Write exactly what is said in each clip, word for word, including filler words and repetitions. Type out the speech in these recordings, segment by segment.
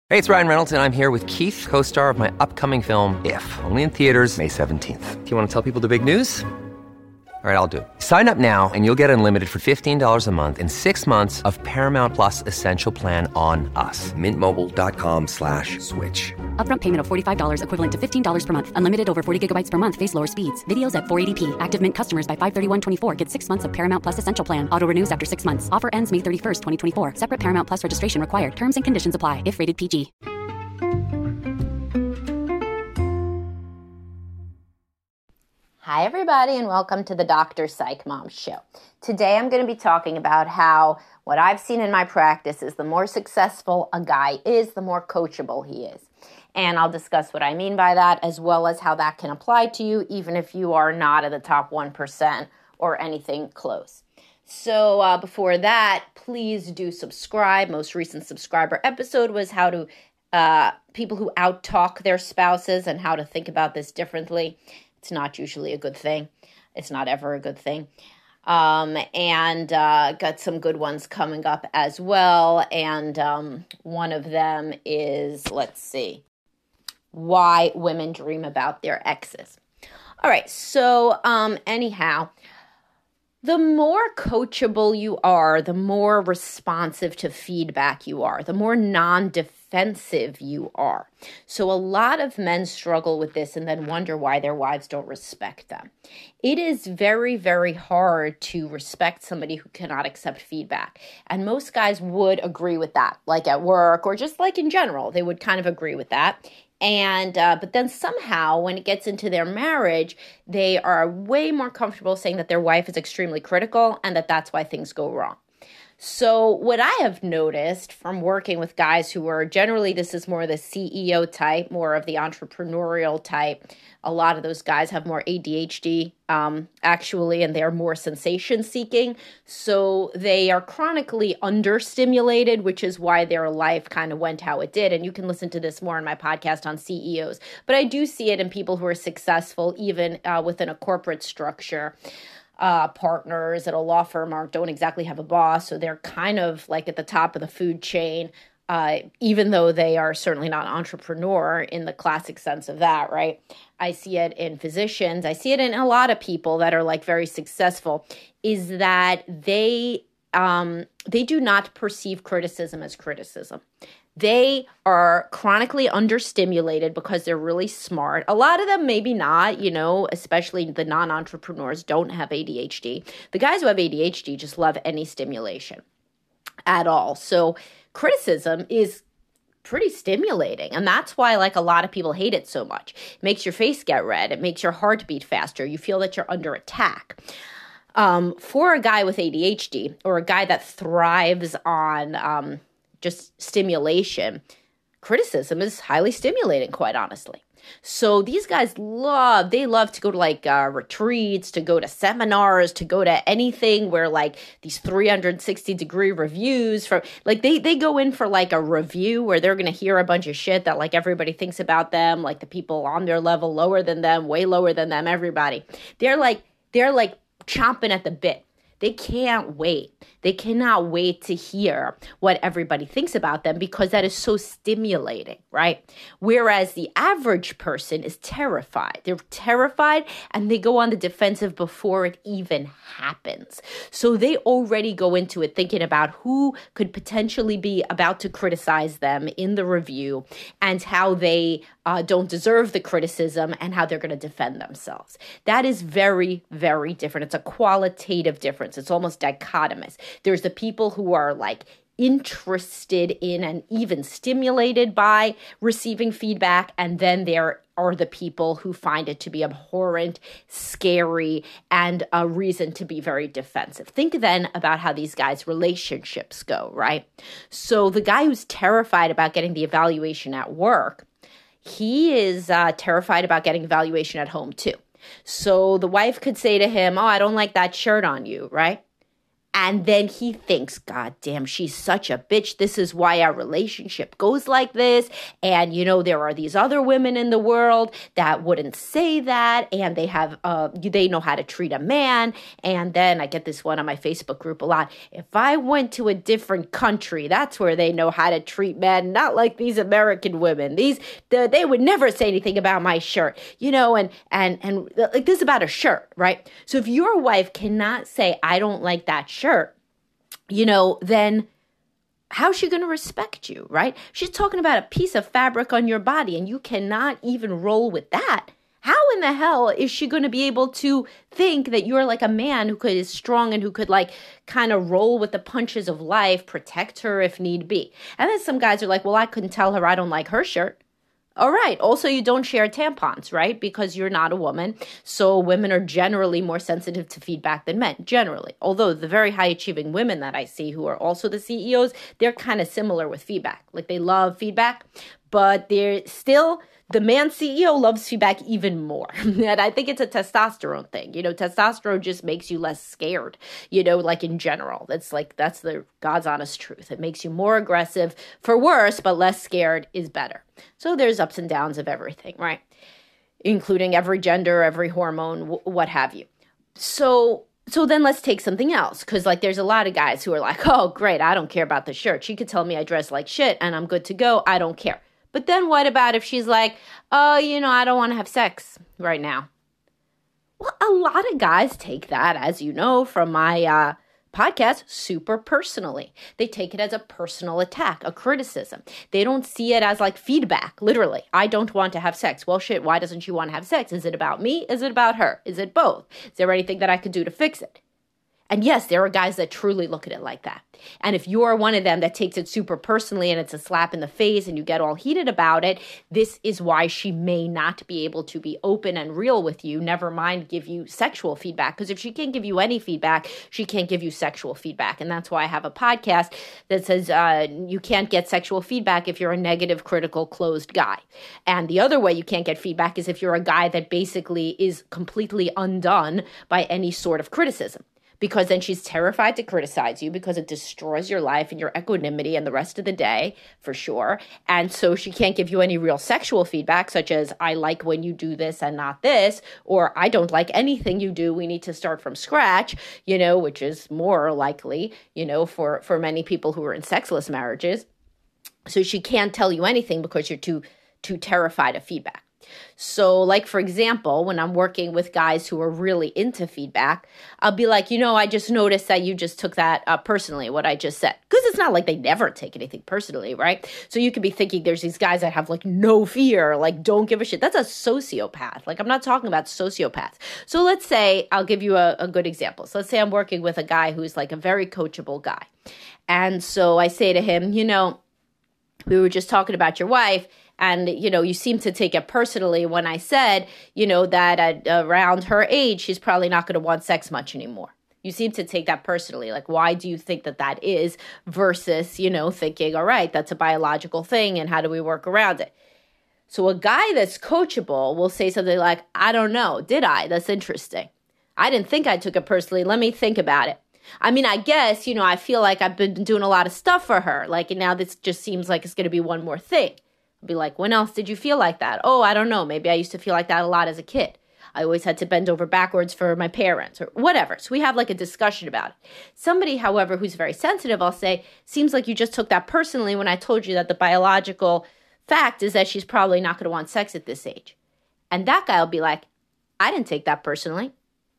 Hey, it's Ryan Reynolds, and I'm here with Keith, co-star of my upcoming film, If, only in theaters May seventeenth. Do you want to tell people the big news? All right, I'll do it. Sign up now and you'll get unlimited for fifteen dollars a month and six months of Paramount Plus Essential Plan on us. Mint Mobile dot com slash switch. Upfront payment of forty-five dollars equivalent to fifteen dollars per month. Unlimited over forty gigabytes per month. Face lower speeds. Videos at four eighty p. Active Mint customers by five thirty-one twenty-four get six months of Paramount Plus Essential Plan. Auto renews after six months. Offer ends May thirty-first, twenty twenty-four. Separate Paramount Plus registration required. Terms and conditions apply if rated P G. Hi, everybody, and welcome to the Doctor Psych Mom Show. Today, I'm going to be talking about how what I've seen in my practice is the more successful a guy is, the more coachable he is. And I'll discuss what I mean by that, as well as how that can apply to you, even if you are not in the top one percent or anything close. So uh, before that, please do subscribe. Most recent subscriber episode was how to uh, people who out-talk their spouses and how to think about this differently. It's not usually a good thing. It's not ever a good thing. Um, and uh, got some good ones coming up as well. And um, one of them is, let's see, why women dream about their exes. All right, so um, anyhow, the more coachable you are, the more responsive to feedback you are, the more non-defensive you are. So a lot of men struggle with this and then wonder why their wives don't respect them. It is very, very hard to respect somebody who cannot accept feedback. And most guys would agree with that, like at work or just like in general, they would kind of agree with that. And, uh, but then somehow when it gets into their marriage, they are way more comfortable saying that their wife is extremely critical and that that's why things go wrong. So what I have noticed from working with guys who are generally, this is more the C E O type, more of the entrepreneurial type. A lot of those guys have more A D H D um, actually, and they're more sensation seeking. So they are chronically understimulated, which is why their life kind of went how it did. And you can listen to this more in my podcast on C E Os. But I do see it in people who are successful, even uh, within a corporate structure. Uh, partners at a law firm are, don't exactly have a boss, so they're kind of like at the top of the food chain, uh, even though they are certainly not an entrepreneur in the classic sense of that, right? I see it in physicians. I see it in a lot of people that are like very successful, is that they um, they do not perceive criticism as criticism. They are chronically understimulated because they're really smart. A lot of them maybe not, you know, especially the non-entrepreneurs don't have A D H D. The guys who have A D H D just love any stimulation at all. So criticism is pretty stimulating. And that's why like a lot of people hate it so much. It makes your face get red. It makes your heart beat faster. You feel that you're under attack. Um, for a guy with A D H D or a guy that thrives on um, just stimulation, criticism is highly stimulating, quite honestly. So these guys love, they love to go to like uh, retreats, to go to seminars, to go to anything where like these three hundred sixty degree reviews from like they, they go in for like a review where they're going to hear a bunch of shit that like everybody thinks about them, like the people on their level, lower than them, way lower than them, everybody. They're like, they're like chomping at the bit. They can't wait. They cannot wait to hear what everybody thinks about them because that is so stimulating, right? Whereas the average person is terrified. They're terrified and they go on the defensive before it even happens. So they already go into it thinking about who could potentially be about to criticize them in the review and how they uh, don't deserve the criticism and how they're going to defend themselves. That is very, very different. It's a qualitative difference. It's almost dichotomous. There's the people who are like interested in and even stimulated by receiving feedback, and then there are the people who find it to be abhorrent, scary, and a reason to be very defensive. Think then about how these guys' relationships go, right? So the guy who's terrified about getting the evaluation at work, he is uh, terrified about getting evaluation at home too. So the wife could say to him, oh, I don't like that shirt on you, right? And then he thinks, God damn, she's such a bitch. This is why our relationship goes like this. And, you know, there are these other women in the world that wouldn't say that. And they have, uh, they know how to treat a man. And then I get this one on my Facebook group a lot. If I went to a different country, that's where they know how to treat men, not like these American women. These, the, they would never say anything about my shirt, you know, and, and, and like this is about a shirt, right? So if your wife cannot say, I don't like that shirt, shirt, you know, then how's she going to respect you, right? She's talking about a piece of fabric on your body and you cannot even roll with that. How in the hell is she going to be able to think that you're like a man who could is strong and who could like kind of roll with the punches of life, protect her if need be? And then some guys are like, well, I couldn't tell her I don't like her shirt. All right. Also, you don't share tampons, right? Because you're not a woman. So women are generally more sensitive to feedback than men, generally. Although the very high achieving women that I see who are also the C E Os, they're kind of similar with feedback. Like they love feedback, but they're still, the man C E O loves feedback even more. And I think it's a testosterone thing. You know, testosterone just makes you less scared, you know, like in general. That's like, that's the God's honest truth. It makes you more aggressive for worse, but less scared is better. So there's ups and downs of everything, right? Including every gender, every hormone, w- what have you. So So then let's take something else. Because like there's a lot of guys who are like, oh, great, I don't care about the shirt. She could tell me I dress like shit and I'm good to go. I don't care. But then what about if she's like, oh, you know, I don't want to have sex right now? Well, a lot of guys take that, as you know, from my uh, podcast, super personally. They take it as a personal attack, a criticism. They don't see it as like feedback, literally. I don't want to have sex. Well, shit, why doesn't she want to have sex? Is it about me? Is it about her? Is it both? Is there anything that I could do to fix it? And yes, there are guys that truly look at it like that. And if you're one of them that takes it super personally and it's a slap in the face and you get all heated about it, this is why she may not be able to be open and real with you, never mind give you sexual feedback. Because if she can't give you any feedback, she can't give you sexual feedback. And that's why I have a podcast that says uh, you can't get sexual feedback if you're a negative, critical, closed guy. And the other way you can't get feedback is if you're a guy that basically is completely undone by any sort of criticism. Because then she's terrified to criticize you because it destroys your life and your equanimity and the rest of the day, for sure. And so she can't give you any real sexual feedback, such as, I like when you do this and not this, or I don't like anything you do. We need to start from scratch, you know, which is more likely, you know, for, for many people who are in sexless marriages. So she can't tell you anything because you're too, too terrified of feedback. So like, for example, when I'm working with guys who are really into feedback, I'll be like, you know, I just noticed that you just took that uh, personally, what I just said. Because it's not like they never take anything personally, right? So you could be thinking there's these guys that have like no fear, like don't give a shit. That's a sociopath. Like I'm not talking about sociopaths. So let's say, I'll give you a, a good example. So let's say I'm working with a guy who's like a very coachable guy. And so I say to him, you know, we were just talking about your wife. And, you know, you seem to take it personally when I said, you know, that at around her age, she's probably not going to want sex much anymore. You seem to take that personally. Like, why do you think that that is versus, you know, thinking, all right, that's a biological thing. And how do we work around it? So a guy that's coachable will say something like, I don't know. Did I? That's interesting. I didn't think I took it personally. Let me think about it. I mean, I guess, you know, I feel like I've been doing a lot of stuff for her. Like, and now this just seems like it's going to be one more thing. Be like, when else did you feel like that? Oh, I don't know. Maybe I used to feel like that a lot as a kid. I always had to bend over backwards for my parents or whatever. So we have like a discussion about it. Somebody, however, who's very sensitive, I'll say, seems like you just took that personally when I told you that the biological fact is that she's probably not going to want sex at this age. And that guy will be like, I didn't take that personally.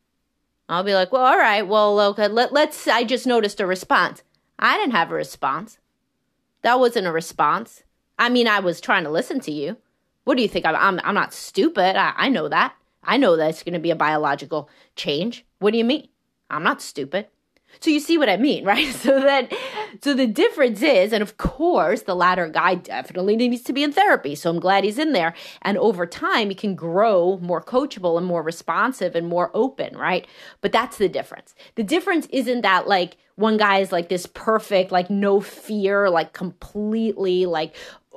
I'll be like, well, all right. Well, okay, let, let's, I just noticed a response. I didn't have a response. That wasn't a response. I mean, I was trying to listen to you. What do you think? I'm I'm, I'm not stupid. I, I know that. I know that it's going to be a biological change. What do you mean? I'm not stupid. So you see what I mean, right? So that, so the difference is, and of course, the latter guy definitely needs to be in therapy. So I'm glad he's in there. And over time, he can grow more coachable and more responsive and more open, right? But that's the difference. The difference isn't that like one guy is like this perfect, like no fear, like completely like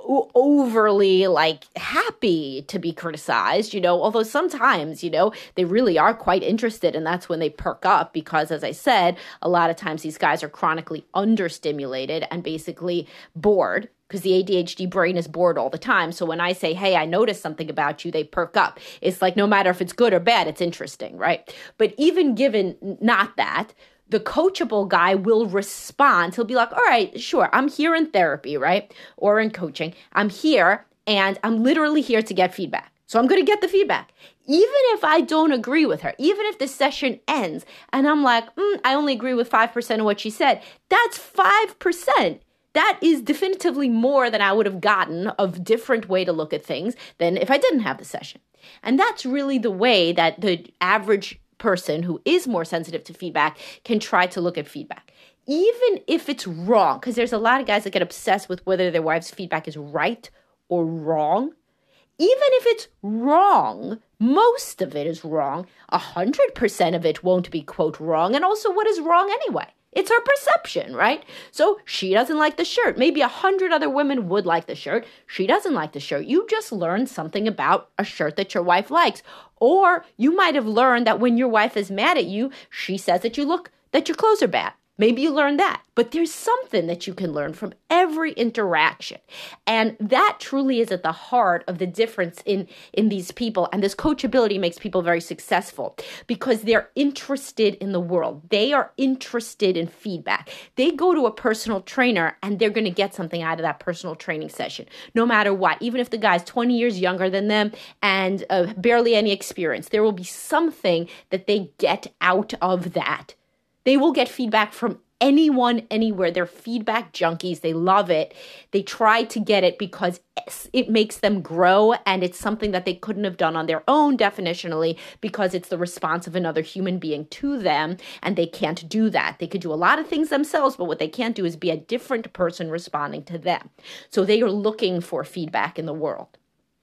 overly like happy to be criticized, you know, although sometimes, you know, they really are quite interested, and that's when they perk up because, as I said, a lot of times these guys are chronically understimulated and basically bored because the A D H D brain is bored all the time. So when I say, hey, I noticed something about you, they perk up. It's like no matter if it's good or bad, it's interesting, right? But even given not that, the coachable guy will respond. He'll be like, all right, sure, I'm here in therapy, right? Or in coaching. I'm here and I'm literally here to get feedback. So I'm going to get the feedback. Even if I don't agree with her, even if the session ends and I'm like, mm, I only agree with five percent of what she said, that's five percent. That is definitively more than I would have gotten of different way to look at things than if I didn't have the session. And that's really the way that the average person who is more sensitive to feedback can try to look at feedback. Even if it's wrong, because there's a lot of guys that get obsessed with whether their wife's feedback is right or wrong. Even if it's wrong, most of it is wrong. A hundred percent of it won't be, quote, wrong. And also, what is wrong anyway? It's her perception, right? So she doesn't like the shirt. Maybe a hundred other women would like the shirt. She doesn't like the shirt. You just learned something about a shirt that your wife likes. Or you might have learned that when your wife is mad at you, she says that you look, that your clothes are bad. Maybe you learned that, but there's something that you can learn from every interaction. And that truly is at the heart of the difference in, in these people. And this coachability makes people very successful because they're interested in the world. They are interested in feedback. They go to a personal trainer and they're going to get something out of that personal training session, no matter what. Even if the guy's twenty years younger than them and uh, barely any experience, there will be something that they get out of that. They will get feedback from anyone, anywhere. They're feedback junkies. They love it. They try to get it because it makes them grow, and it's something that they couldn't have done on their own, definitionally, because it's the response of another human being to them, and they can't do that. They could do a lot of things themselves, but what they can't do is be a different person responding to them. So they are looking for feedback in the world.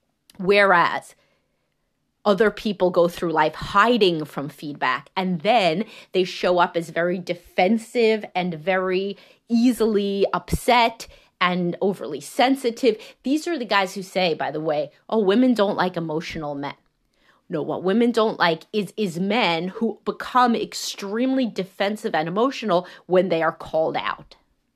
Whereas other people go through life hiding from feedback, and then they show up as very defensive and very easily upset and overly sensitive. These are the guys who say, by the way, oh, women don't like emotional men. No, what women don't like is, is men who become extremely defensive and emotional when they are called out.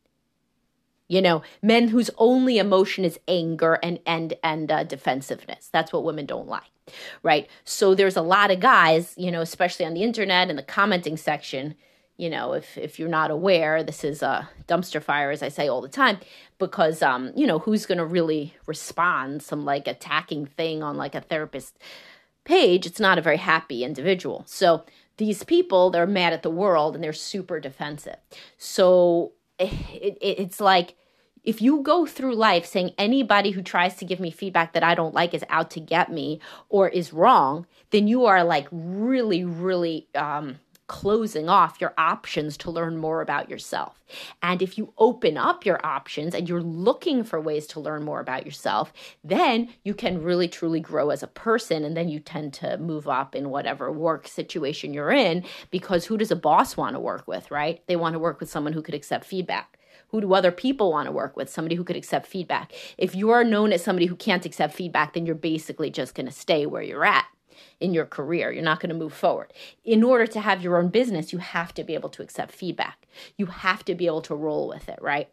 You know, men whose only emotion is anger and and and uh, defensiveness. That's what women don't like, right? So there's a lot of guys, you know, especially on the internet and the commenting section, you know, if if you're not aware, this is a dumpster fire, as I say all the time, because, um, you know, who's going to really respond some like attacking thing on like a therapist page? It's not a very happy individual. So these people, they're mad at the world and they're super defensive. So It, it, it's like if you go through life saying anybody who tries to give me feedback that I don't like is out to get me or is wrong, then you are like really, really um, closing off your options to learn more about yourself. And if you open up your options and you're looking for ways to learn more about yourself, then you can really, truly grow as a person. And then you tend to move up in whatever work situation you're in, because who does a boss want to work with, right? They want to work with someone who could accept feedback. Who do other people want to work with? Somebody who could accept feedback. If you are known as somebody who can't accept feedback, then you're basically just going to stay where you're at in your career. You're not going to move forward. In order to have your own business, you have to be able to accept feedback. You have to be able to roll with it, right?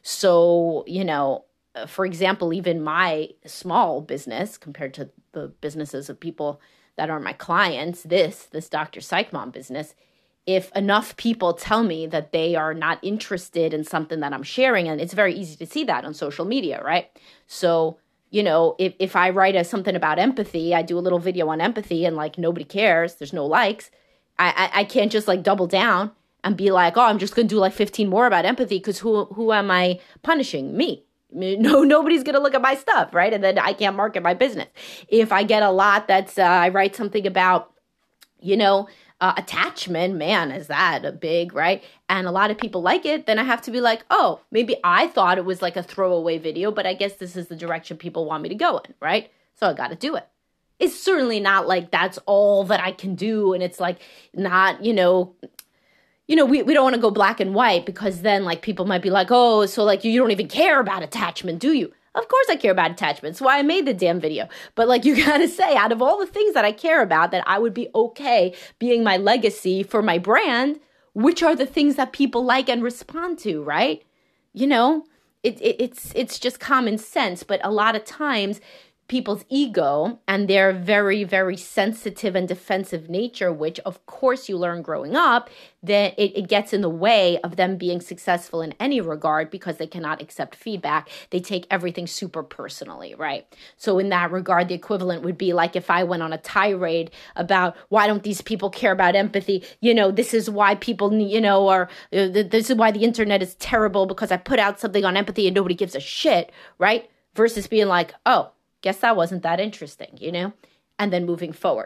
So, you know, for example, even my small business compared to the businesses of people that are my clients, this, this Doctor Psych Mom business, if enough people tell me that they are not interested in something that I'm sharing, and it's very easy to see that on social media, right? So, you know, if, if I write a, something about empathy, I do a little video on empathy and like nobody cares, there's no likes, I, I, I can't just like double down and be like, oh, I'm just going to do like fifteen more about empathy because who who am I punishing? Me. No, nobody's going to look at my stuff, right? And then I can't market my business. If I get a lot that's, uh, I write something about, you know, Uh, attachment, man, is that a big, right? And a lot of people like it, then I have to be like, oh, maybe I thought it was like a throwaway video, but I guess this is the direction people want me to go in, right? So I got to do it. It's certainly not like that's all that I can do. And it's like not, you know, you know, we, we don't want to go black and white, because then like people might be like, oh, so like you don't even care about attachment, do you? Of course I care about attachment. That's why I made the damn video. But like, you gotta say, out of all the things that I care about, that I would be okay being my legacy for my brand, which are the things that people like and respond to, right? You know, it, it, it's it's just common sense. But a lot of times, people's ego and their very, very sensitive and defensive nature, which of course you learn growing up, then it, it gets in the way of them being successful in any regard because they cannot accept feedback. They take everything super personally, right? So in that regard, the equivalent would be like if I went on a tirade about why don't these people care about empathy? You know, this is why people, you know, or uh, this is why the internet is terrible because I put out something on empathy and nobody gives a shit, right? Versus being like, oh, guess that wasn't that interesting, you know? And then moving forward.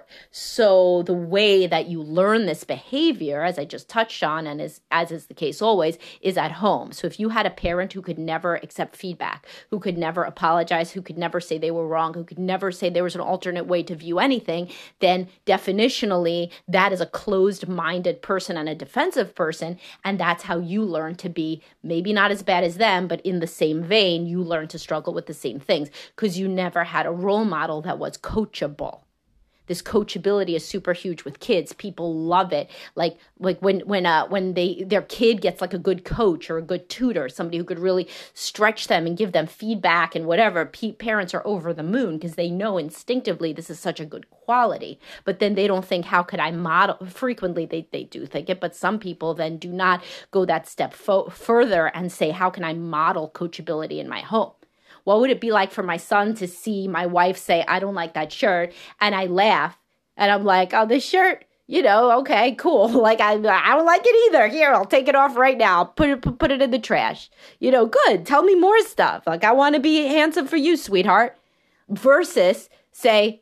So the way that you learn this behavior, as I just touched on, and as, as is the case always, is at home. So if you had a parent who could never accept feedback, who could never apologize, who could never say they were wrong, who could never say there was an alternate way to view anything, then definitionally that is a closed-minded person and a defensive person. And that's how you learn to be maybe not as bad as them, but in the same vein, you learn to struggle with the same things because you never had a role model that was coachable. This coachability is super huge with kids. People love it. Like like when when uh when they their kid gets like a good coach or a good tutor, somebody who could really stretch them and give them feedback and whatever. P- parents are over the moon because they know instinctively this is such a good quality. But then they don't think, how could I model? Frequently they they do think it, but some people then do not go that step fo- further and say, how can I model coachability in my home? What would it be like for my son to see my wife say, I don't like that shirt, and I laugh, and I'm like, oh, this shirt, you know, okay, cool. Like, I I don't like it either. Here, I'll take it off right now. Put it, put it in the trash. You know, good. Tell me more stuff. Like, I want to be handsome for you, sweetheart. Versus say,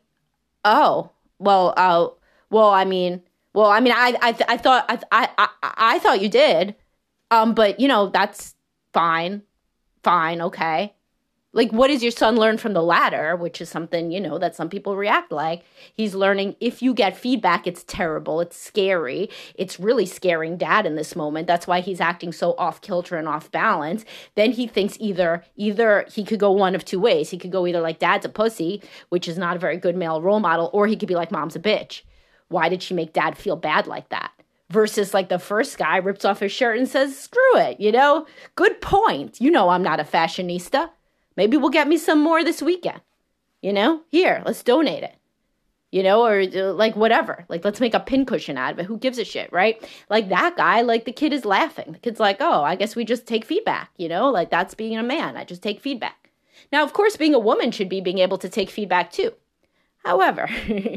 oh, well, uh, well, I mean, well, I mean, I I, I thought I, I I I thought you did, um, but you know, that's fine, fine, okay. Like, what does your son learn from the latter, which is something, you know, that some people react like? He's learning if you get feedback, it's terrible, it's scary, it's really scaring dad in this moment. That's why he's acting so off kilter and off balance. Then he thinks either either he could go one of two ways. He could go either like dad's a pussy, which is not a very good male role model, or he could be like mom's a bitch. Why did she make dad feel bad like that? Versus like the first guy rips off his shirt and says, screw it, you know? Good point. You know I'm not a fashionista. Maybe we'll get me some more this weekend, you know, here, let's donate it, you know, or uh, like whatever, like let's make a pincushion out of it. Who gives a shit, right? Like that guy, like the kid is laughing. The kid's like, oh, I guess we just take feedback, you know, like that's being a man. I just take feedback. Now, of course, being a woman should be being able to take feedback too. However,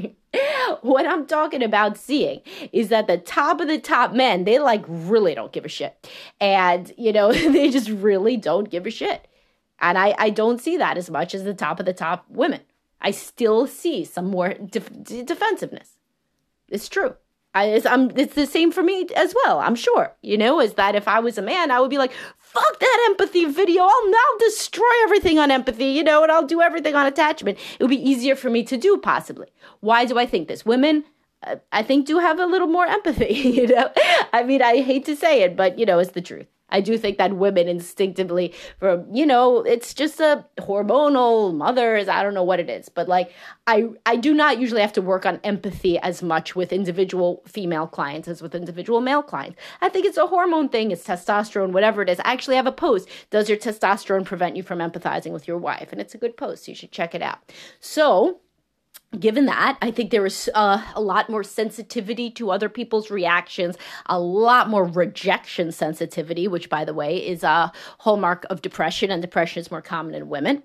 what I'm talking about seeing is that the top of the top men, they like really don't give a shit. And, you know, they just really don't give a shit. And I, I don't see that as much as the top of the top women. I still see some more def- defensiveness. It's true. I, it's, I'm, it's the same for me as well, I'm sure. You know, is that if I was a man, I would be like, fuck that empathy video. I'll now destroy everything on empathy, you know, and I'll do everything on attachment. It would be easier for me to do, possibly. Why do I think this? Women, uh, I think, do have a little more empathy, you know. I mean, I hate to say it, but, you know, it's the truth. I do think that women instinctively, from, you know, it's just a hormonal mothers, I don't know what it is. But like, I, I do not usually have to work on empathy as much with individual female clients as with individual male clients. I think it's a hormone thing. It's testosterone, whatever it is. I actually have a post. Does your testosterone prevent you from empathizing with your wife? And it's a good post. So you should check it out. So given that, I think there is uh, a lot more sensitivity to other people's reactions, a lot more rejection sensitivity, which, by the way, is a hallmark of depression, and depression is more common in women.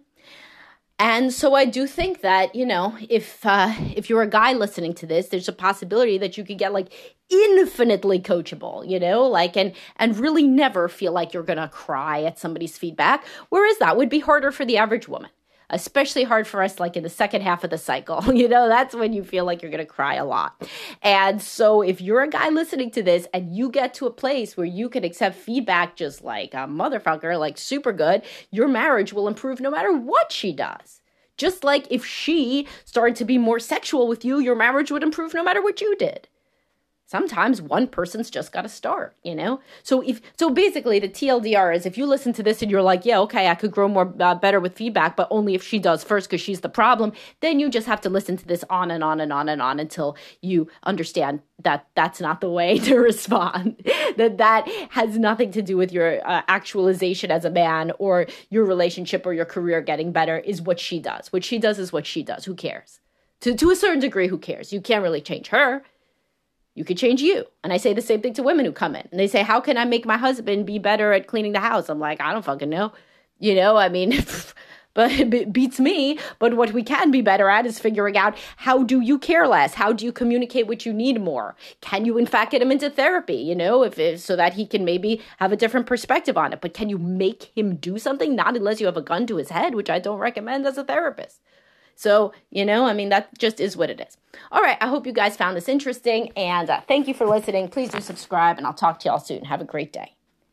And so I do think that, you know, if uh, if you're a guy listening to this, there's a possibility that you could get like infinitely coachable, you know, like and and really never feel like you're going to cry at somebody's feedback, whereas that would be harder for the average woman. Especially hard for us, like in the second half of the cycle, you know, that's when you feel like you're going to cry a lot. And so if you're a guy listening to this and you get to a place where you can accept feedback just like a motherfucker, like super good, your marriage will improve no matter what she does. Just like if she started to be more sexual with you, your marriage would improve no matter what you did. sometimes one person's just got to start, you know? So if so basically the T L D R is if you listen to this and you're like, yeah, okay, I could grow more uh, better with feedback, but only if she does first because she's the problem, then you just have to listen to this on and on and on and on until you understand that that's not the way to respond, that that has nothing to do with your uh, actualization as a man or your relationship or your career getting better is what she does. What she does is what she does. Who cares? To, to a certain degree, who cares? You can't really change her. You could change you. And I say the same thing to women who come in. And they say, how can I make my husband be better at cleaning the house? I'm like, I don't fucking know. You know, I mean, but it beats me. But what we can be better at is figuring out, how do you care less? How do you communicate what you need more? Can you, in fact, get him into therapy, you know, if, if so that he can maybe have a different perspective on it? But can you make him do something? Not unless you have a gun to his head, which I don't recommend as a therapist. So, you know, I mean, that just is what it is. All right. I hope you guys found this interesting. And uh, thank you for listening. Please do subscribe, and I'll talk to y'all soon. Have a great day.